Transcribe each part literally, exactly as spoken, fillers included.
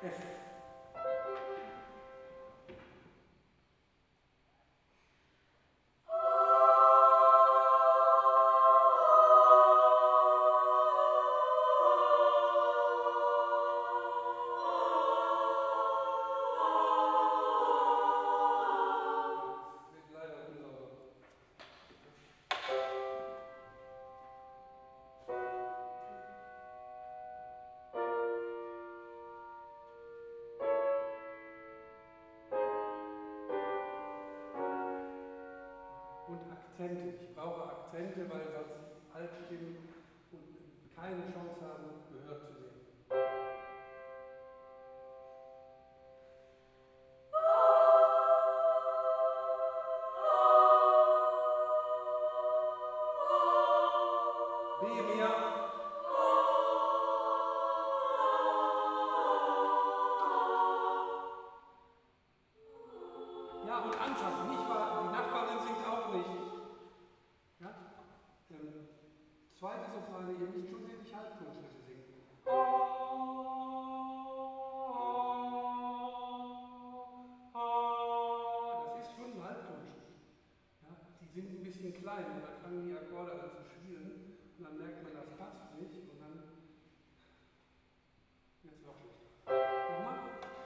F. Akzente. Ich brauche Akzente, weil sonst Altstimmen keine Chance haben, gehört zu werden. B mehr. Ja, und anfangen, nicht wahr? Die Nachbarin singt auch nicht. Ja? Ähm, zweite Soprane, ihr müsst schon wirklich Halbtonschritte singen. Das ist schon ein Halbtonschritt. Ja? Die sind ein bisschen klein und dann fangen die Akkorde an zu spielen und dann merkt man, das passt nicht und dann wird es noch schlechter. Nochmal.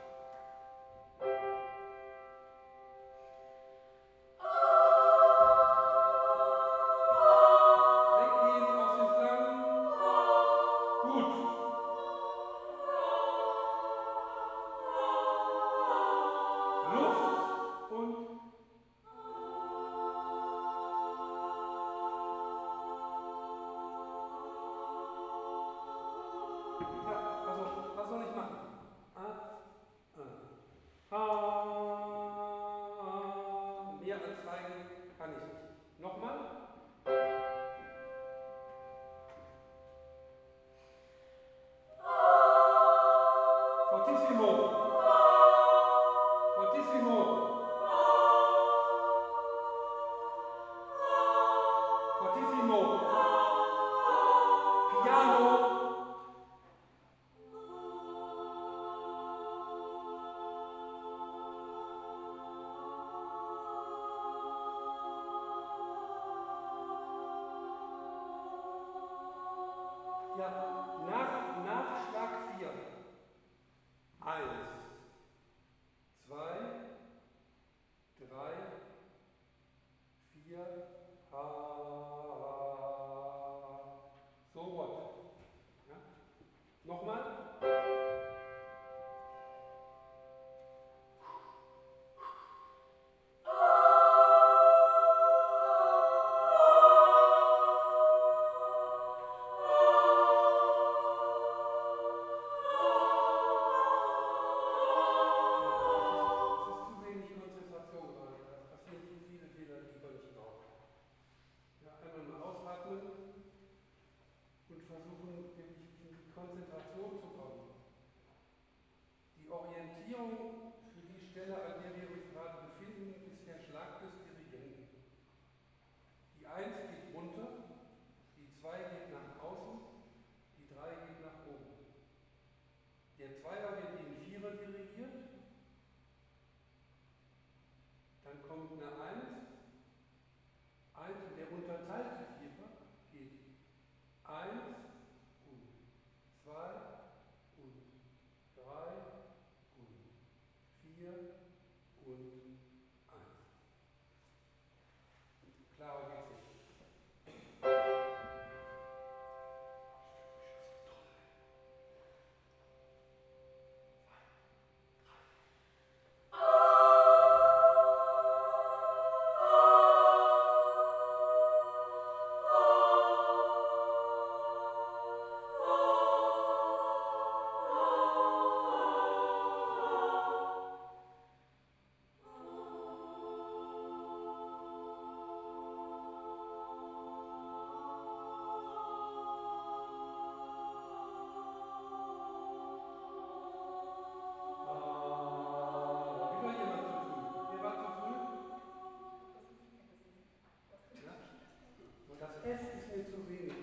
Ja, nach, nach Schlag vier. Eins, zwei, drei, vier, ha, so what. Ja? Nochmal.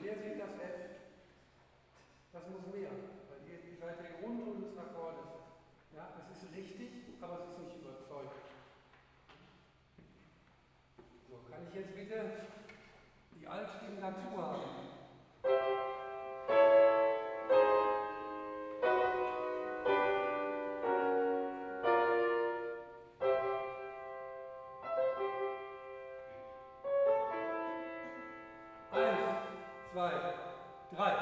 Das muss mehr, weil ihr, ihr seid der Grund unseres Akkordes. dazu haben. Eins, zwei, drei.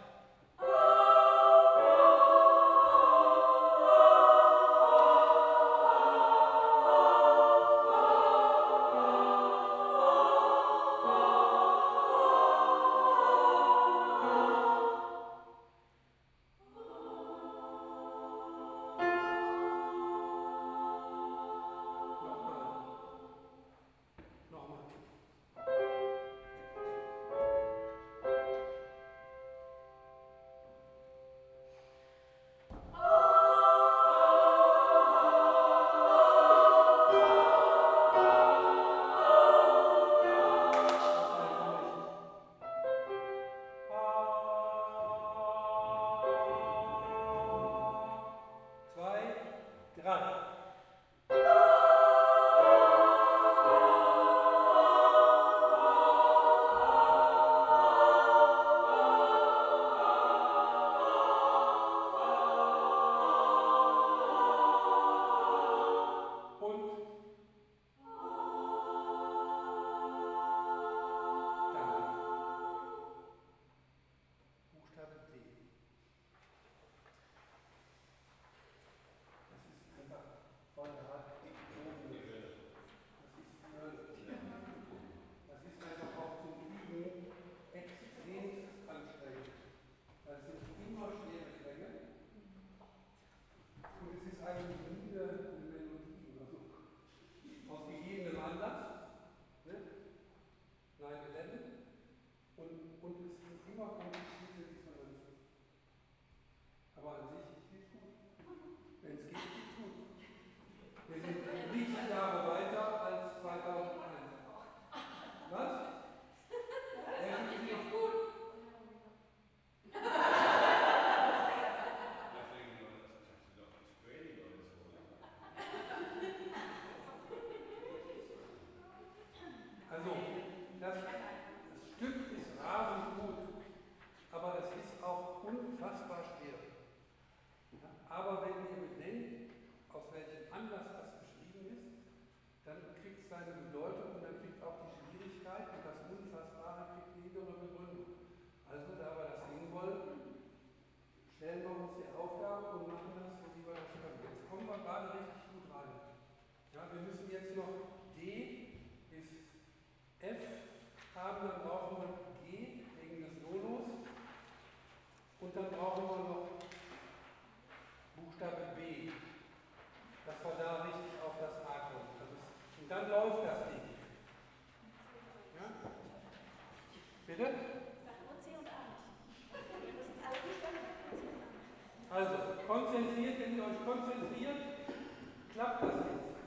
Konzentriert, wenn ihr euch konzentriert, klappt das jetzt.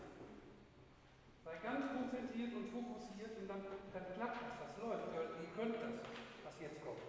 Sei ganz konzentriert und fokussiert und dann, dann klappt das, das läuft. Ihr könnt das, was jetzt kommt.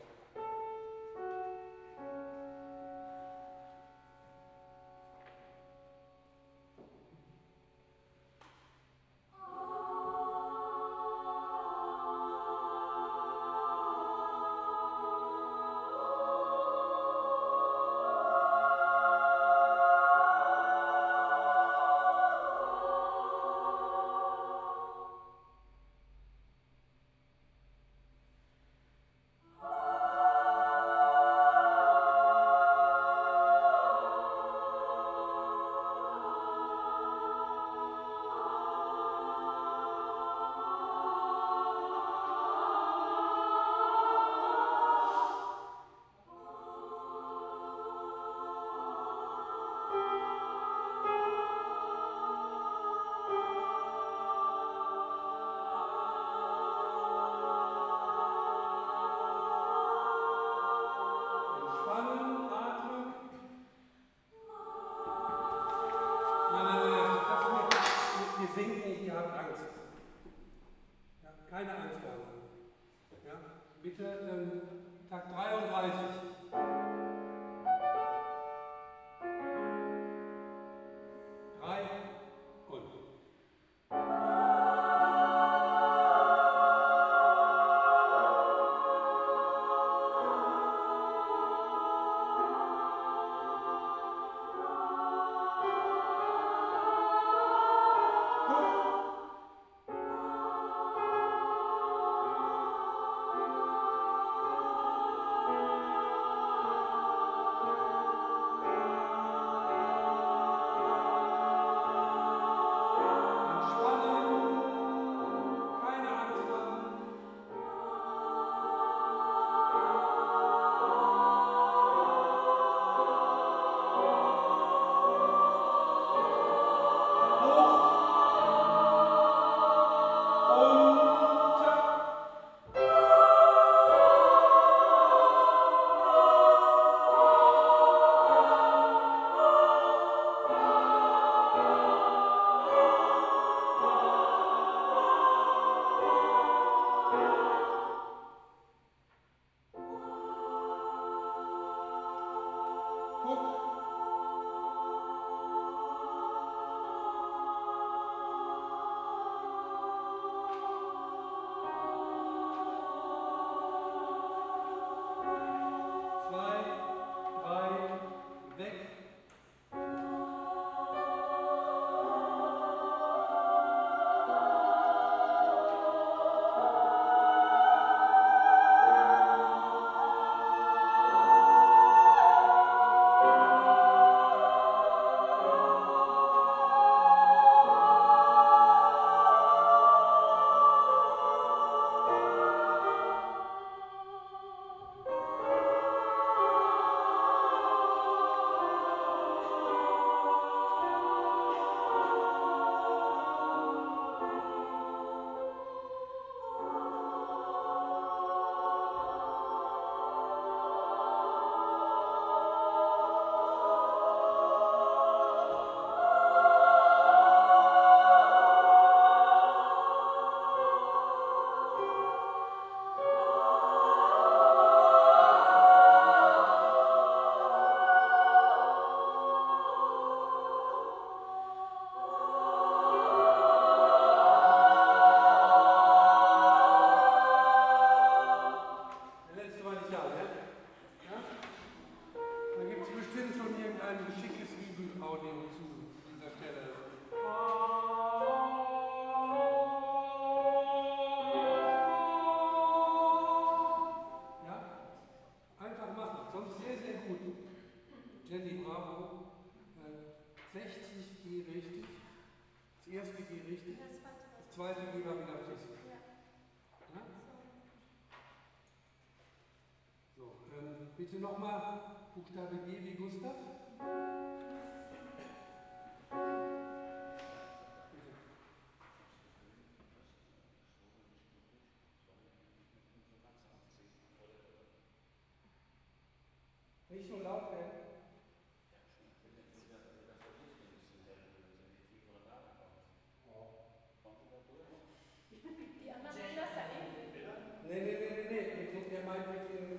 Bitte ähm, Takt dreiunddreißig. Drei und. Thank you. Bitte nochmal Buchstabe G wie Gustav. Nicht so laut werden. Die anderen sehen das ja eh. Nee, nee, nee, nee, nee. Mit der meint mit den.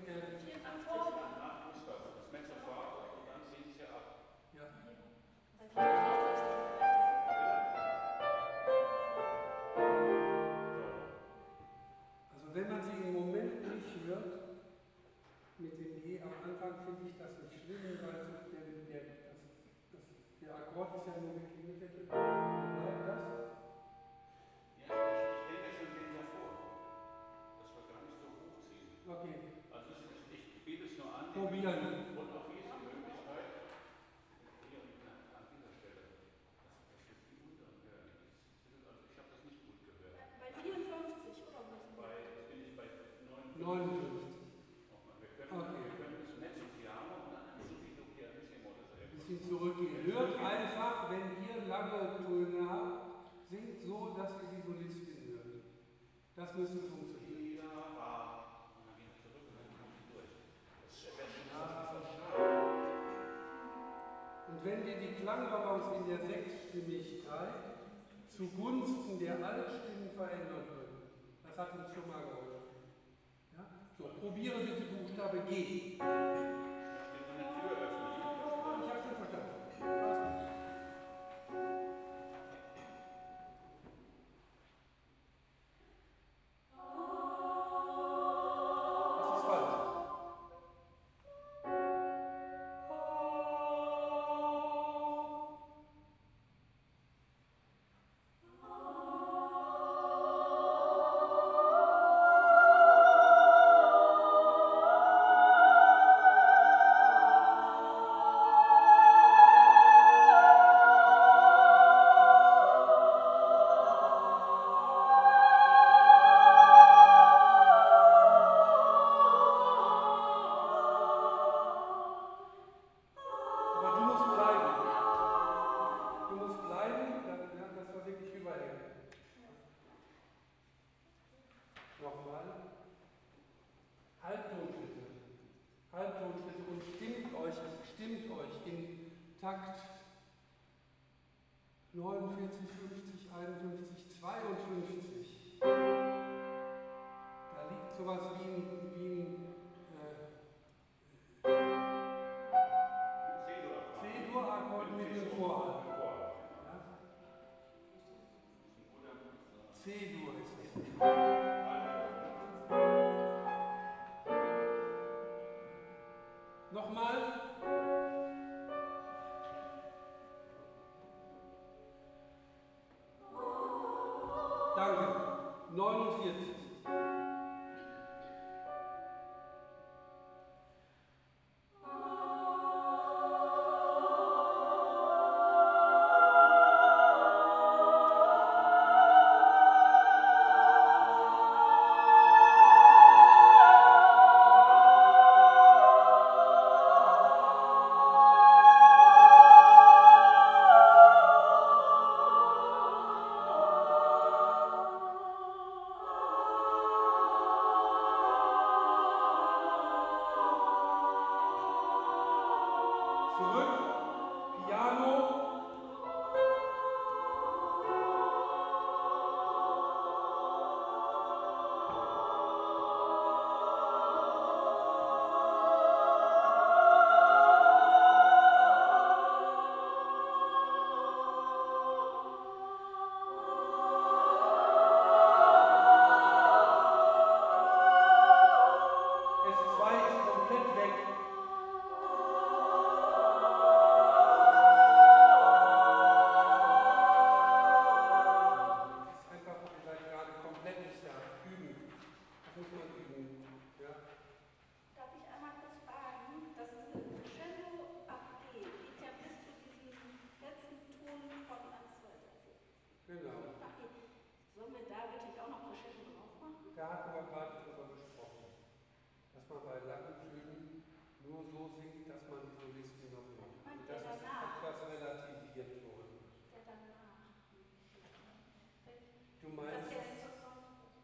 Also wenn man sie im Moment nicht hört, mit dem G am Anfang finde ich das nicht schlimm, weil so der, der, das, das, der Akkord ist ja nur geklingt, dann bleibt das. Ja, ich denke schon den davor, dass wir gar nicht so hochziehen. Okay. Also ich, ich biete es nur an, probieren. Und auch hier ist die Möglichkeit, hier an dieser Stelle, dass, dass wir die unteren hören. Also ich habe das nicht gut gehört. Bei vierundfünfzig, oder was? Bei, jetzt bin ich bei neunundfünfzig. neunundfünfzig. Wir können, Okay. wir können bis Mezzo Piano und dann subito pianissimo oder so Ein etwas. bisschen zurückgehen. Hört einfach, wenn ihr lange Töne habt, singt so, dass ihr die Solistin hört. Das müsste funktionieren. Ja, war. Und dann geht es zurück und dann kommt sie durch. Das wäre schon Ja. das schade. Und wenn wir die Klangbalance in der Sechsstimmigkeit zugunsten der Altstimmen verändern können, das hat uns schon mal geholfen. Ja? So, probiere bitte Buchstabe G. Ich will eine Tür öffnen. Ich habe schon verstanden. Alles gut. Das ist falsch. Aber du musst bleiben. Du musst bleiben, dann, ja, das war wirklich überhängen. Nochmal. Halbtonschritte. Halbtonschritte und stimmt euch, stimmt euch in Takt neunundvierzig, fünfzig, einundfünfzig, zweiundfünfzig. Da liegt sowas wie ein, wie ein äh, C-Dur-Akkord mit einem Vorhalt. Ja? C-Dur ist es. Nochmal. Danke. neunundvierzig. Zurück. Piano. S zwei ist komplett weg. Das ist einfach vielleicht gerade komplett nicht da. Üben. Das muss man üben. Ja? Darf ich einmal kurz fragen, das Crescendo ab G geht ja bis zu diesem letzten Ton von eins, zwei, drei, vier. Genau. Ach, G. Sollen wir da wirklich auch noch Crescendo drauf machen? Da hatten wir gerade drüber gesprochen, dass man bei langen Tönen nur so singt, dass man die Solistin noch hört. Und Das der ist danach. etwas relativiert worden. Der danach. Du Dass meinst, der nicht so sonst wird.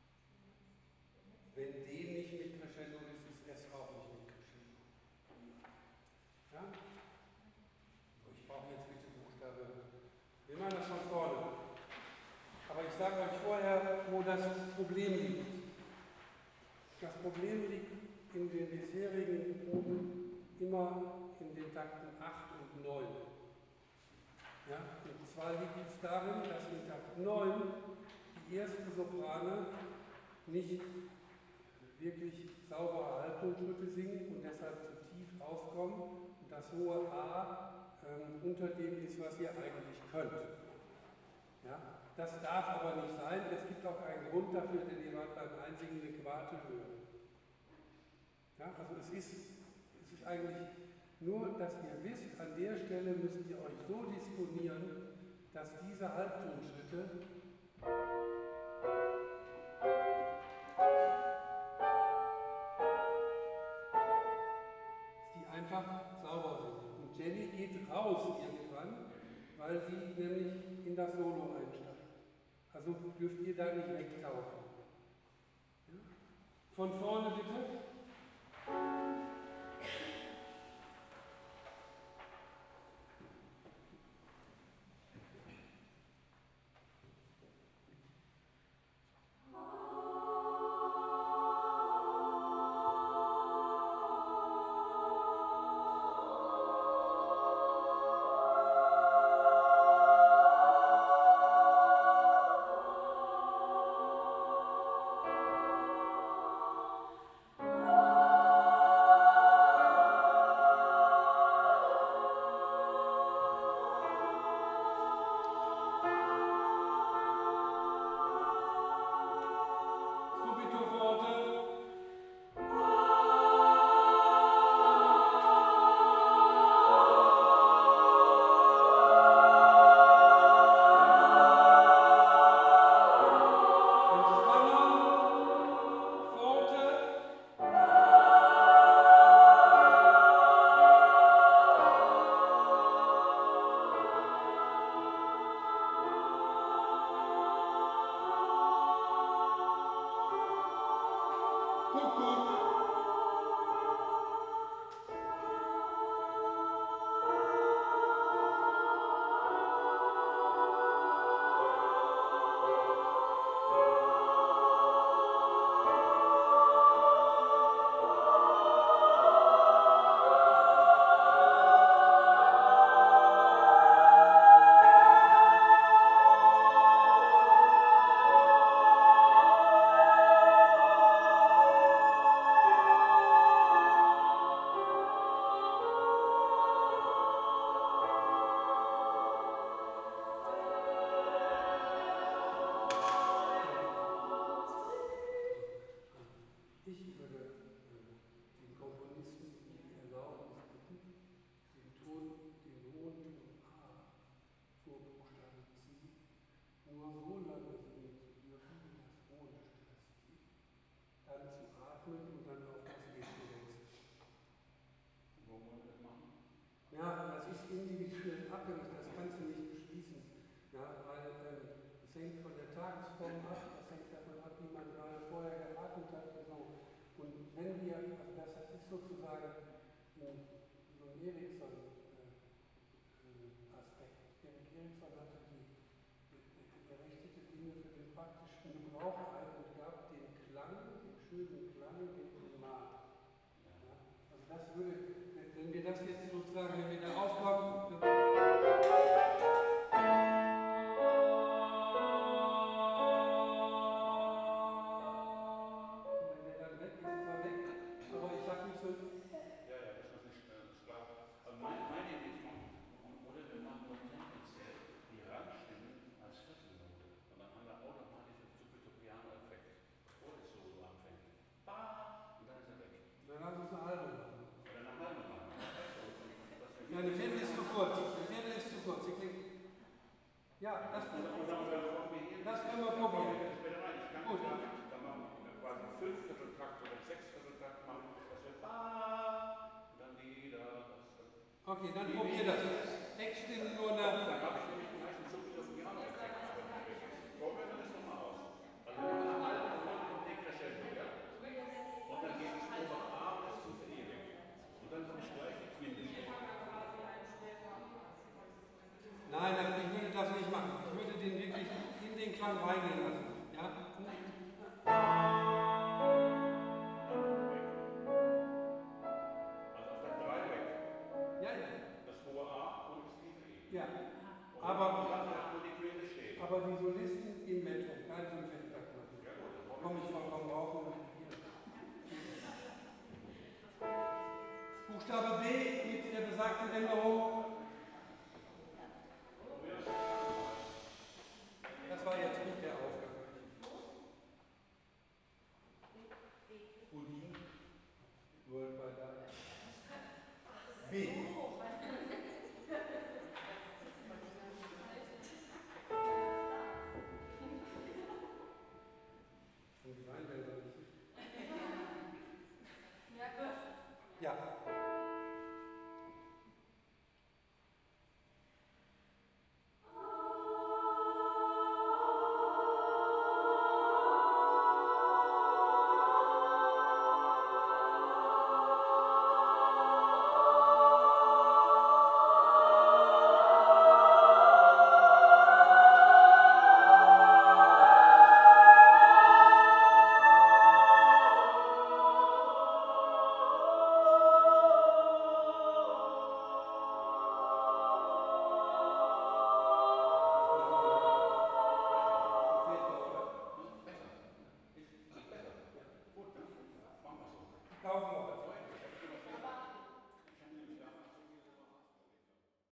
wenn D nicht mit Crescendo ist, ist S auch nicht mit Crescendo. Ja? Ich brauche jetzt bitte Buchstabe. Wir machen das von vorne. Aber ich sage euch vorher, wo das Problem liegt. Das Problem liegt in den bisherigen Proben immer in den Takten acht und neun. Ja? Und zwar liegt es darin, dass in Takt neun die ersten Soprane nicht wirklich saubere Halbtonschritte singen und deshalb zu tief rauskommen und das hohe A ähm, unter dem ist, was ihr eigentlich könnt. Ja? Das darf aber nicht sein. Es gibt auch einen Grund dafür, denn ihr wart beim Einsingen eine Quarte höher. Ja? Also es ist, es ist eigentlich nur, dass ihr wisst, an der Stelle müsst ihr euch so disponieren, dass diese Halbtonschritte einfach sauber sind. Und Jenny geht raus irgendwann, weil sie nämlich in das Solo einsteigt. Also dürft ihr da nicht wegtauchen. Ja? Von vorne bitte. Okay, dann probier das. Eckstimmen nur eine. Da habe ich nämlich gleich so viel auf Piano-Effekt. Probieren wir das nochmal aus. Also wir machen alle Noten und Decrescendo, ja? Und dann geht es über A bis zu E weg. Und dann habe ich gleich die Quinte. Nein, also ich würde das nicht machen. Ich würde den wirklich in den Klang reingehen lassen. Ja? Also auf der drei weg. Ja, ja. Das hohe A und das tiefe E. Ja. Und Aber, dann bleibt nur die Quinte stehen. aber die Solisten im Metro, kein Fünfhändertakt machen. Ja gut, dann Komm ich vom Raum rauf und hier. Buchstabe B mit der besagten Änderung. Das war jetzt nicht der Aufgabe. Houdin. World by B.